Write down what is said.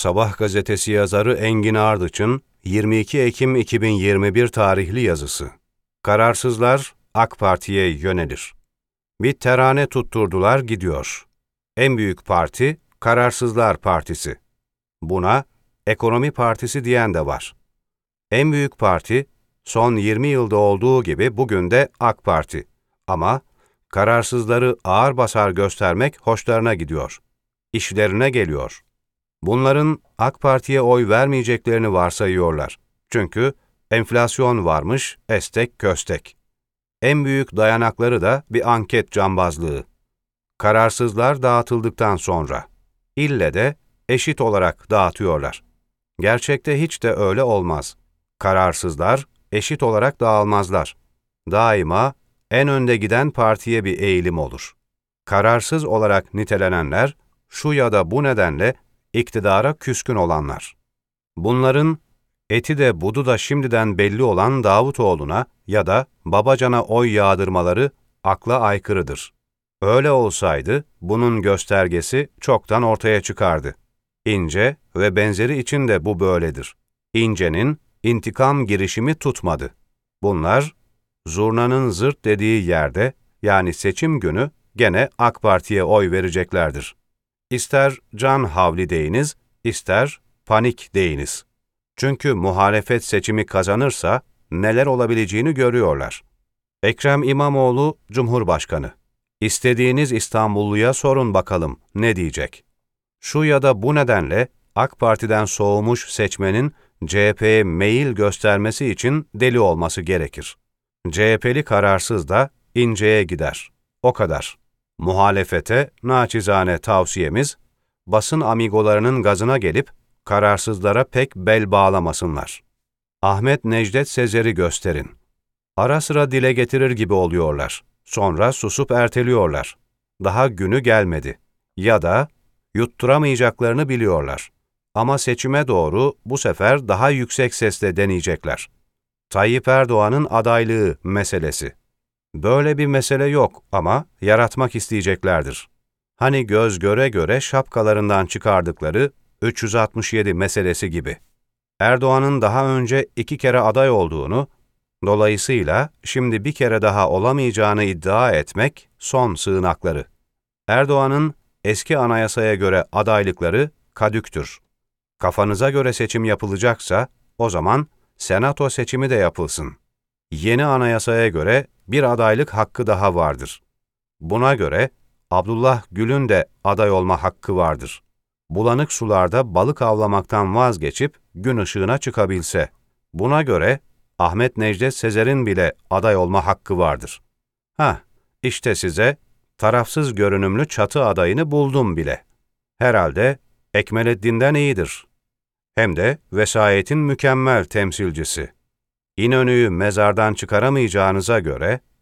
Sabah gazetesi yazarı Engin Ardıç'ın 22 Ekim 2021 tarihli yazısı. Kararsızlar AK Parti'ye yönelir. Bir terane tutturdular gidiyor. En büyük parti Kararsızlar Partisi. Buna Ekonomi Partisi diyen de var. En büyük parti son 20 yılda olduğu gibi bugün de AK Parti. Ama kararsızları ağır basar göstermek hoşlarına gidiyor. İşlerine geliyor. Bunların AK Parti'ye oy vermeyeceklerini varsayıyorlar. Çünkü enflasyon varmış, estek köstek. En büyük dayanakları da bir anket cambazlığı. Kararsızlar dağıtıldıktan sonra. İlle de eşit olarak dağıtıyorlar. Gerçekte hiç de öyle olmaz. Kararsızlar eşit olarak dağılmazlar. Daima en önde giden partiye bir eğilim olur. Kararsız olarak nitelenenler, şu ya da bu nedenle iktidara küskün olanlar. Bunların eti de budu da şimdiden belli olan Davutoğlu'na ya da Babacan'a oy yağdırmaları akla aykırıdır. Öyle olsaydı bunun göstergesi çoktan ortaya çıkardı. İnce ve benzeri için de bu böyledir. İnce'nin intikam girişimi tutmadı. Bunlar zurnanın zırt dediği yerde, yani seçim günü gene AK Parti'ye oy vereceklerdir. İster can havli deyiniz, ister panik deyiniz. Çünkü muhalefet seçimi kazanırsa neler olabileceğini görüyorlar. Ekrem İmamoğlu Cumhurbaşkanı. İstediğiniz İstanbulluya sorun bakalım ne diyecek? Şu ya da bu nedenle AK Parti'den soğumuş seçmenin CHP'ye meyil göstermesi için deli olması gerekir. CHP'li kararsız da İnce'ye gider. O kadar. Muhalefete naçizane tavsiyemiz, basın amigolarının gazına gelip kararsızlara pek bel bağlamasınlar. Ahmet Necdet Sezer'i gösterin. Ara sıra dile getirir gibi oluyorlar. Sonra susup erteliyorlar. Daha günü gelmedi. Ya da yutturamayacaklarını biliyorlar. Ama seçime doğru bu sefer daha yüksek sesle deneyecekler. Tayyip Erdoğan'ın adaylığı meselesi. Böyle bir mesele yok ama yaratmak isteyeceklerdir. Hani göz göre göre şapkalarından çıkardıkları 367 meselesi gibi. Erdoğan'ın daha önce 2 kere aday olduğunu, dolayısıyla şimdi bir kere daha olamayacağını iddia etmek son sığınakları. Erdoğan'ın eski anayasaya göre adaylıkları kadüktür. Kafanıza göre seçim yapılacaksa, o zaman senato seçimi de yapılsın. Yeni anayasaya göre bir adaylık hakkı daha vardır. Buna göre Abdullah Gül'ün de aday olma hakkı vardır. Bulanık sularda balık avlamaktan vazgeçip gün ışığına çıkabilse. Buna göre Ahmet Necdet Sezer'in bile aday olma hakkı vardır. İşte size tarafsız görünümlü çatı adayını buldum bile. Herhalde Ekmelettin'den iyidir. Hem de vesayetin mükemmel temsilcisi. İnönü'yü mezardan çıkaramayacağınıza göre